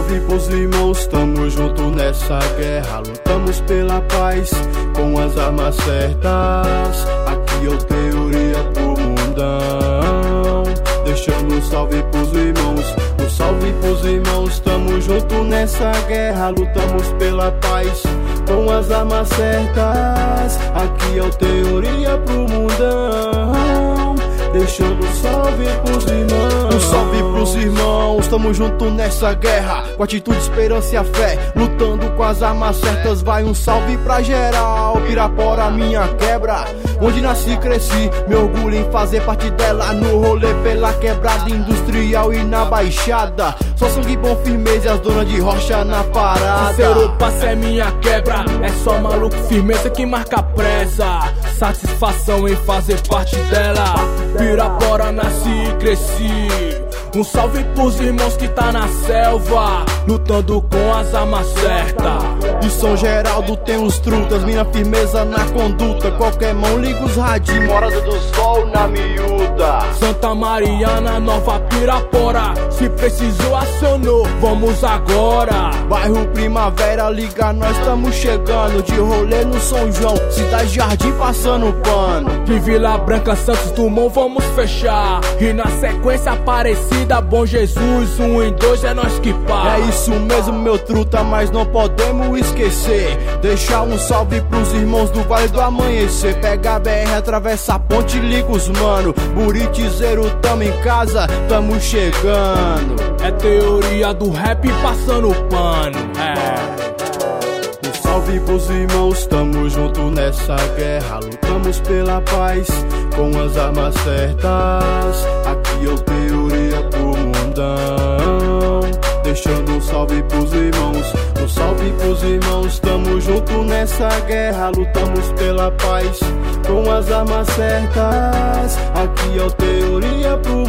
salve pros irmãos, tamo junto nessa guerra. Lutamos pela paz com as armas certas. Aqui eu teoria pro mundão, deixando um salve pros irmãos. Um salve pros irmãos, tamo junto nessa guerra. Lutamos pela paz com as armas certas. Aqui eu teoria pro mundão, deixando um salve pros irmãos. Um salve pros irmãos, tamo junto nessa guerra, com atitude, esperança e a fé, lutando com as armas certas. Vai um salve pra geral, Pirapora minha quebra, onde nasci e cresci, me orgulho em fazer parte dela. No rolê pela quebrada industrial e na baixada, só sangue bom, firmeza e as donas de rocha na parada. Sincero, passo é minha quebra, é só maluco, firmeza que marca presa. Satisfação em fazer parte dela. Pirapora nasci e cresci. Um salve pros irmãos que tá na selva, lutando com as armas certas. De São Geraldo tem uns trutas, minha firmeza na conduta. Qualquer mão liga os radinhos, Morada do Sol na miúda. Santa Mariana, Nova Pirapora, se precisou acionou, vamos agora. Bairro Primavera, liga, nós tamo chegando. De rolê no São João, Cidade Jardim passando pano. De Vila Branca, Santos Dumont, vamos fechar. E na sequência Aparecida, Bom Jesus, 1 e 2 é nós que pá. É isso mesmo, meu truta, mas não podemos esquecer. Deixar um salve pros irmãos do Vale do Amanhecer. Pega a BR, atravessa a ponte, liga os mano. Buritizeiro, tamo em casa, tamo chegando. É teoria do rap passando pano, Um salve pros irmãos, tamo junto nessa guerra. Lutamos pela paz com as armas certas. Aqui eu teoria pro mundão, deixando um salve pros irmãos. Um salve pros irmãos, tamo junto nessa guerra. Lutamos pela paz com as armas certas. Aqui eu teoria pro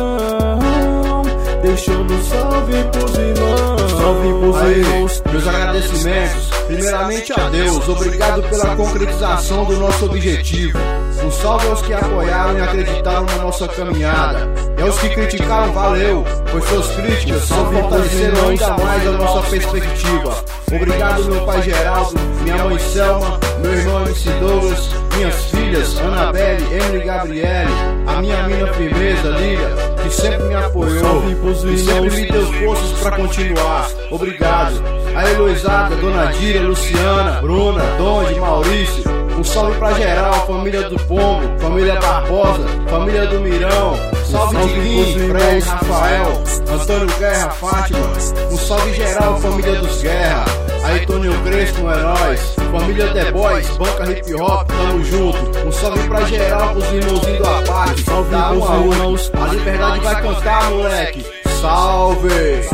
mundão, deixando um salve pros irmãos. Salve pros irmãos, meus agradecimentos primeiramente a Deus, obrigado pela concretização do nosso objetivo. Um salve aos que apoiaram e acreditaram na nossa caminhada, e aos que criticaram, valeu, pois suas críticas só fortaleceram ainda mais a nossa perspectiva. Obrigado meu pai Geraldo, minha mãe Selma, meu irmão MC Douglas, minhas filhas Anabelle, Emily e Gabriele, a minha mina firmeza Lília, que sempre me apoiou e sempre me deu forças pra continuar. Obrigado. A Heloisada, Dona Dília, Luciana, Bruna, Donde, Maurício. Um salve pra geral, família do Pombo, família Barbosa, família do Mirão. Salve Diguinho, Fred, Rafael, Antônio Guerra, Fátima. Um salve geral, família dos Guerra. Aí Tônio Crespo, é nóis. Família The Boys, banca hip hop, tamo junto. Um salve pra geral, pros irmãozinhos do Aparte. Salve pros irmãos, a liberdade vai cantar, moleque. Salve!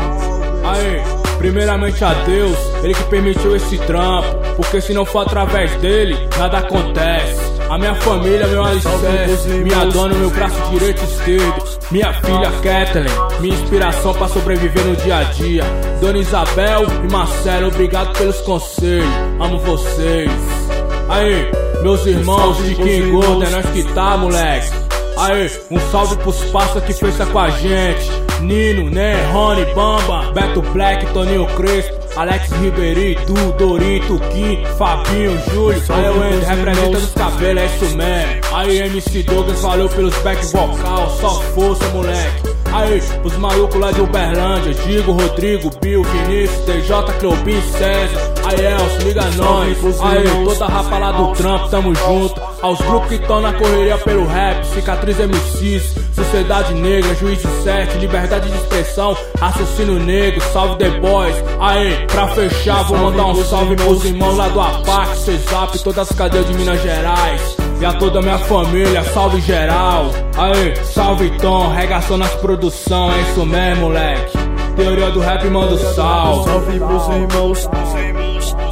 Aí, primeiramente a Deus, Ele que permitiu esse trampo, porque se não for através dele, nada acontece. A minha família, meu alicerce, minha dona, meu braço direito e esquerdo. Minha filha Kathleen, minha inspiração pra sobreviver no dia a dia. Dona Isabel e Marcelo, obrigado pelos conselhos, amo vocês. Aí, meus irmãos de King Gold, é nós que tá, moleque. Aí, um salve pros parça que fecha com a gente. Nino, Né, Rony, Bamba, Beto Black, Toninho Crespo, Alex Ribeirinho, Du, Dorito, Kim, Fabinho, Júlio. Aí o Andy representa dos cabelos, é isso mesmo. Aí MC Douglas, valeu pelos back vocal, só força, moleque. Aí, os malucos lá de Uberlândia, Digo, Rodrigo, Bill, Vinícius, DJ, Cleobin, César. Aí Elcio, liga nós. Aí, toda a rapa lá do trampo, tamo junto. Aos grupos que tão na correria pelo rap, Cicatriz MCs, Sociedade Negra, Juiz de 7, Liberdade de Expressão, Raciocínio Negro, salve The Boys. Aí, pra fechar, vou mandar um salve pros irmãos lá do APAC, CESAP, todas as cadeias de Minas Gerais. E a toda a minha família, salve geral. Aí, salve Tom, regação nas produção, é isso mesmo, moleque. Teoria do rap, manda o salve. Salve pros irmãos.